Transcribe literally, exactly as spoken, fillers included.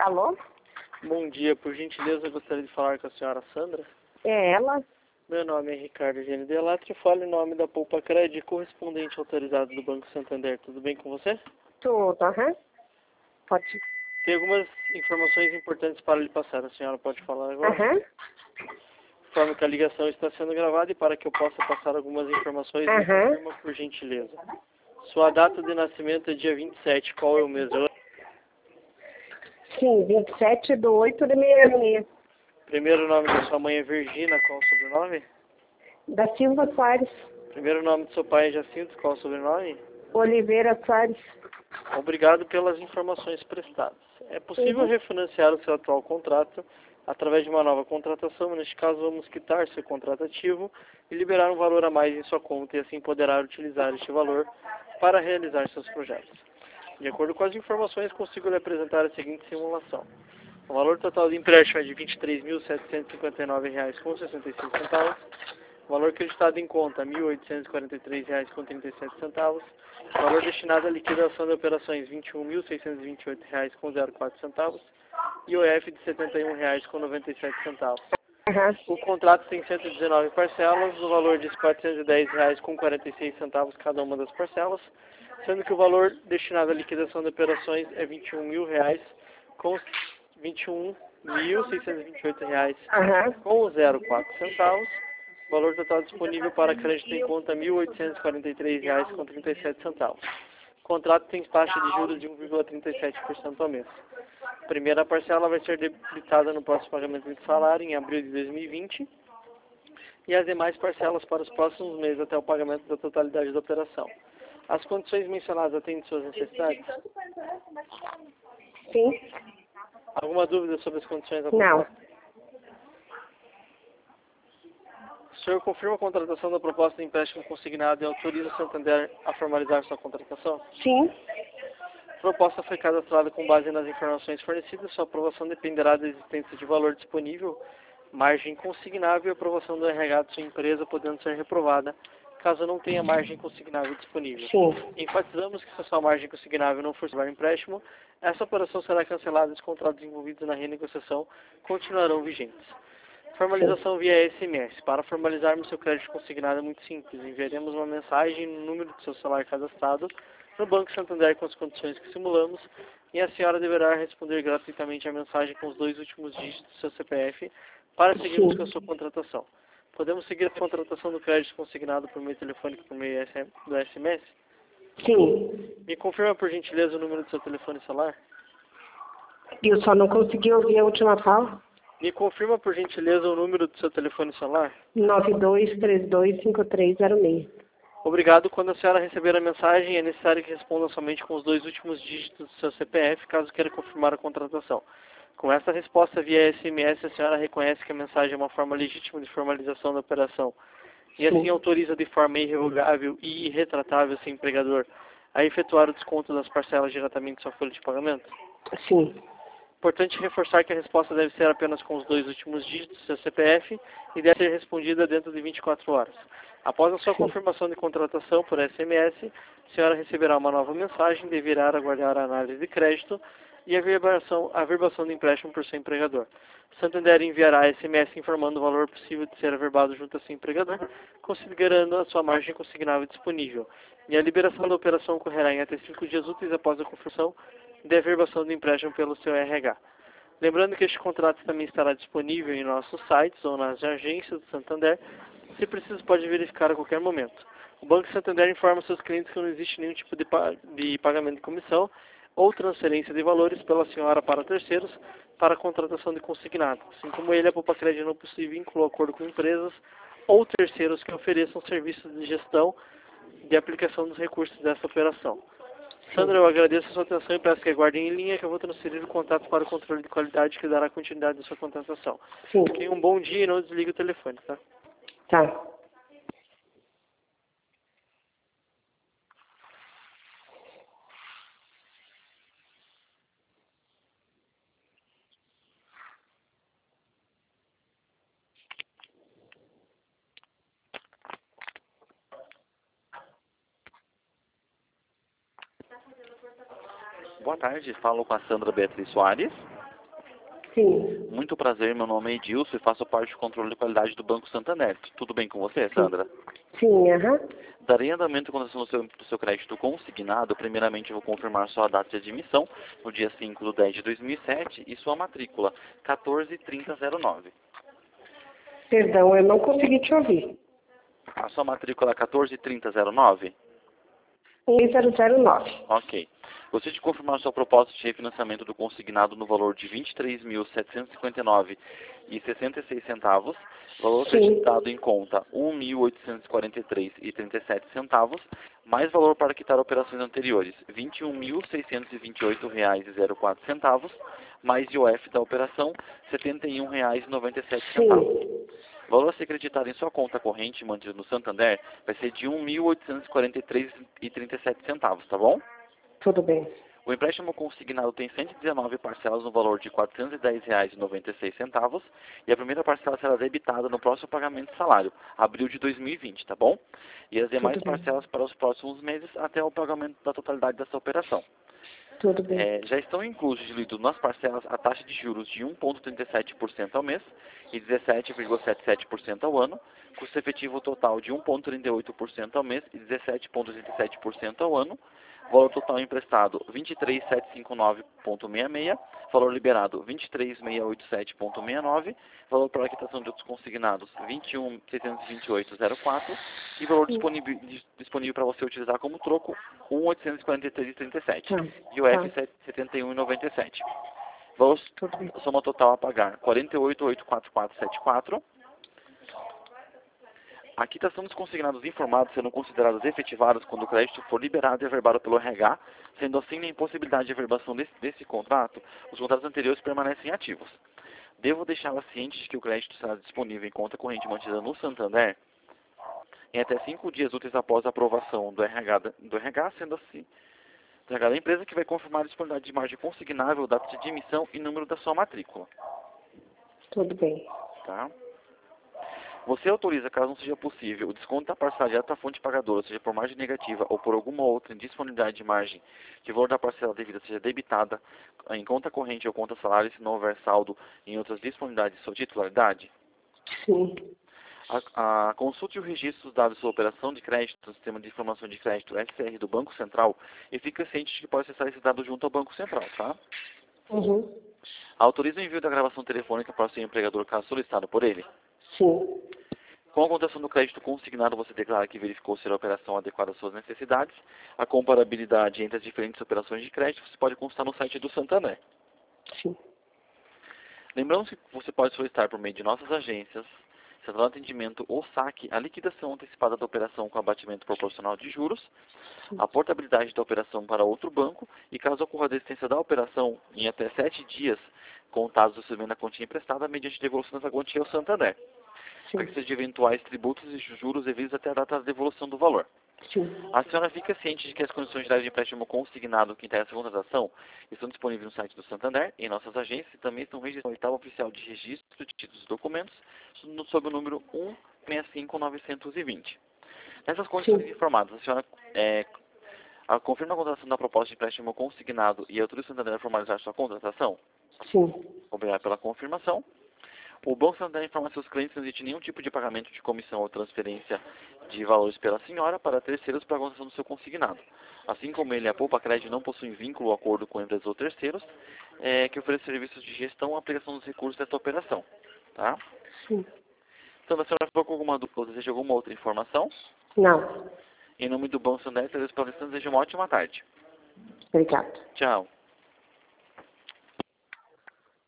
Alô? Bom dia, por gentileza, eu gostaria de falar com a senhora Sandra. É ela? Meu nome é Ricardo Gene Delatri, falo em nome da Poupa Cred, correspondente autorizado do Banco Santander. Tudo bem com você? Tudo, aham. Pode. Tem algumas informações importantes para lhe passar. A senhora pode falar agora? Aham. Informo que a ligação está sendo gravada e para que eu possa passar algumas informações, me Aham. confirma por gentileza. Sua data de nascimento é dia vinte e sete, qual é o mês? Sim, vinte e sete de oito de sessenta e seis. Primeiro nome da sua mãe é Virgina, qual o sobrenome? Da Silva Soares. Primeiro nome do seu pai é Jacinto, qual o sobrenome? Oliveira Soares. Obrigado pelas informações prestadas. É possível Uhum. refinanciar o seu atual contrato através de uma nova contratação. Neste caso, vamos quitar seu contrato ativo e liberar um valor a mais em sua conta e assim poderá utilizar este valor para realizar seus projetos. De acordo com as informações, consigo lhe apresentar a seguinte simulação. O valor total do empréstimo é de vinte e três mil setecentos e cinquenta e nove reais com sessenta e cinco centavos. O valor creditado em conta, mil oitocentos e quarenta e três reais com trinta e sete centavos. O valor destinado à liquidação de operações, vinte e um mil seiscentos e vinte e oito reais com zero quatro centavos. E o F de setenta e um reais com noventa e sete centavos. Aham. O contrato tem cento e dezenove parcelas, no valor de quatrocentos e dez reais com quarenta e seis centavos cada uma das parcelas, sendo que o valor destinado à liquidação de operações é vinte e um mil reais com vinte e um mil seiscentos e vinte e oito reais Aham. com zero quatro centavos. O valor total disponível para crédito em conta mil oitocentos e quarenta e três reais com trinta e sete centavos. O contrato tem taxa de juros de um vírgula trinta e sete por cento ao mês. A primeira parcela vai ser debitada no próximo pagamento de salário, em abril de dois mil e vinte, e as demais parcelas para os próximos meses até o pagamento da totalidade da operação. As condições mencionadas atendem suas necessidades? Sim. Alguma dúvida sobre as condições da Não. proposta? O senhor confirma a contratação da proposta de empréstimo consignado e autoriza o Santander a formalizar sua contratação? Sim. A proposta foi cadastrada com base nas informações fornecidas. Sua aprovação dependerá da existência de valor disponível, margem consignável e aprovação do R H de sua empresa, podendo ser reprovada caso não tenha margem consignável disponível. Sim. Enfatizamos que se a sua margem consignável não for salvar empréstimo, essa operação será cancelada e os contratos envolvidos na renegociação continuarão vigentes. Formalização via S M S. Para formalizarmos seu crédito consignado é muito simples. Enviaremos uma mensagem no número do seu celular cadastrado no Banco Santander com as condições que simulamos e a senhora deverá responder gratuitamente a mensagem com os dois últimos dígitos do seu C P F para seguirmos Sim. com a sua contratação. Podemos seguir a contratação do crédito consignado por meio telefônico por meio do S M S? Sim. Me confirma, por gentileza, o número do seu telefone celular? Eu só não consegui ouvir a última fala. Me confirma, por gentileza, o número do seu telefone celular? nove dois três dois cinco três zero seis. Obrigado. Quando a senhora receber a mensagem, é necessário que responda somente com os dois últimos dígitos do seu C P F, caso queira confirmar a contratação. Com essa resposta via S M S, a senhora reconhece que a mensagem é uma forma legítima de formalização da operação e assim Sim. autoriza de forma irrevogável e irretratável seu empregador a efetuar o desconto das parcelas diretamente em sua folha de pagamento? Sim. Importante reforçar que a resposta deve ser apenas com os dois últimos dígitos do seu C P F e deve ser respondida dentro de vinte e quatro horas. Após a sua Sim. confirmação de contratação por S M S, a senhora receberá uma nova mensagem, deverá aguardar a análise de crédito e a verbação, a verbação do empréstimo por seu empregador. Santander enviará S M S informando o valor possível de ser averbado junto a seu empregador, considerando a sua margem consignável disponível. E a liberação da operação ocorrerá em até cinco dias úteis após a confirmação de averbação do empréstimo pelo seu R H. Lembrando que este contrato também estará disponível em nossos sites ou nas agências do Santander. Se preciso, pode verificar a qualquer momento. O Banco Santander informa seus clientes que não existe nenhum tipo de, pa de pagamento de comissão ou transferência de valores pela senhora para terceiros para a contratação de consignado. Assim como ele, a Poupa Cred não possui vínculo ou acordo com empresas ou terceiros que ofereçam serviços de gestão de aplicação dos recursos dessa operação. Sandra, eu agradeço a sua atenção e peço que aguardem em linha que eu vou transferir o contato para o controle de qualidade que dará continuidade à sua contratação. Sim. Tenha um bom dia e não desligue o telefone, tá? Tá. Boa tarde, falo com a Sandra Beatriz Soares. Sim. Muito prazer, meu nome é Edilson e faço parte do controle de qualidade do Banco Santander. Tudo bem com você, Sandra? Sim, aham. Darei andamento à condição do seu, do seu crédito consignado. Primeiramente, eu vou confirmar sua data de admissão, no dia cinco de dez de dois mil e sete, e sua matrícula, quatorze trinta zero nove. Perdão, eu não consegui te ouvir. A sua matrícula é quatorze trinta zero nove? um zero zero nove. Ok. Gostaria de confirmar sua proposta de refinanciamento do consignado no valor de vinte e três mil setecentos e cinquenta e nove reais e sessenta e seis centavos, valor Sim. acreditado em conta um mil oitocentos e quarenta e três reais e trinta e sete centavos, mais valor para quitar operações anteriores, vinte e um mil seiscentos e vinte e oito reais e zero quatro centavos, mais I O F da operação, setenta e um reais e noventa e sete centavos. Sim. O valor a ser acreditado em sua conta corrente mantida no Santander vai ser de um mil oitocentos e quarenta e três reais e trinta e sete centavos, tá bom? Tudo bem. O empréstimo consignado tem cento e dezenove parcelas no valor de quatrocentos e dez reais e noventa e seis centavos e a primeira parcela será debitada no próximo pagamento de salário, abril de dois mil e vinte, tá bom? E as demais Tudo bem. parcelas para os próximos meses até o pagamento da totalidade dessa operação. Tudo bem. É, já estão inclusos diluídos nas parcelas a taxa de juros de um vírgula trinta e sete por cento ao mês e dezessete vírgula setenta e sete por cento ao ano, custo efetivo total de um vírgula trinta e oito por cento ao mês e dezessete vírgula oitenta e sete por cento ao ano, valor total emprestado vinte e três mil setecentos e cinquenta e nove vírgula sessenta e seis, valor liberado vinte e três mil seiscentos e oitenta e sete vírgula sessenta e nove, valor para a quitação de outros consignados vinte e um mil seiscentos e vinte e oito vírgula zero quatro e valor disponível, disponível para você utilizar como troco um mil oitocentos e quarenta e três vírgula trinta e sete Tá. e o F Tá. setenta e um vírgula noventa e sete. Valor, Tudo bem. soma total a pagar quarenta e oito mil oitocentos e quarenta e quatro vírgula setenta e quatro. A quitação dos consignados informados serão consideradas efetivadas quando o crédito for liberado e averbado pelo R H, sendo assim na impossibilidade de averbação desse, desse contrato, os contratos anteriores permanecem ativos. Devo deixá-la ciente de que o crédito será disponível em conta corrente mantida no Santander em até cinco dias úteis após a aprovação do R H, da- do R H, sendo assim do R H da empresa, que vai confirmar a disponibilidade de margem consignável, data de emissão e número da sua matrícula. Tudo bem. Tá? Você autoriza, caso não seja possível, o desconto da parcela direta da fonte pagadora, seja por margem negativa ou por alguma outra indisponibilidade de margem, que o valor da parcela devida seja debitada em conta corrente ou conta salário, se não houver saldo em outras disponibilidades de sua titularidade? Sim. A, a consulte o registro dos dados de sua operação de crédito no Sistema de Informação de Crédito S R do Banco Central e fique ciente de que pode acessar esses dados junto ao Banco Central, tá? Uhum. Autoriza o envio da gravação telefônica para o seu empregador, caso solicitado por ele. Sim. Com a contação do crédito consignado, você declara que verificou ser a operação adequada às suas necessidades. A comparabilidade entre as diferentes operações de crédito você pode consultar no site do Santander. Sim. Lembrando que você pode solicitar por meio de nossas agências, Central de Atendimento ou saque, a liquidação antecipada da operação com abatimento proporcional de juros, a portabilidade da operação para outro banco e, caso ocorra a desistência da operação em até sete dias contados do recebimento da quantia emprestada, mediante devolução dessa quantia ao Santander, para que Sim. seja de eventuais tributos e juros devidos até a data da devolução do valor. Sim. A senhora fica ciente de que as condições gerais de empréstimo consignado que interessa a contratação estão disponíveis no site do Santander, em nossas agências, e também estão registradas no oitavo oficial de registro de títulos e documentos, no- sob o número um seis cinco nove dois zero. Nessas condições Sim. informadas, a senhora é, a- confirma a contratação da proposta de empréstimo consignado e autoriza o Santander a formalizar sua contratação? Sim. Obrigado pela confirmação. O Banco Santander informa a seus clientes que não existe nenhum tipo de pagamento de comissão ou transferência de valores pela senhora para terceiros para a contratação do seu consignado. Assim como ele e a Poupa Crédito não possuem vínculo ou acordo com empresas ou terceiros é, que oferecem serviços de gestão ou aplicação dos recursos dessa operação. Tá? Sim. Então, a senhora ficou com alguma dúvida ou deseja alguma outra informação? Não. Em nome do Banco Santander, agradeço pela atenção e desejo uma ótima tarde. Obrigada. Tchau.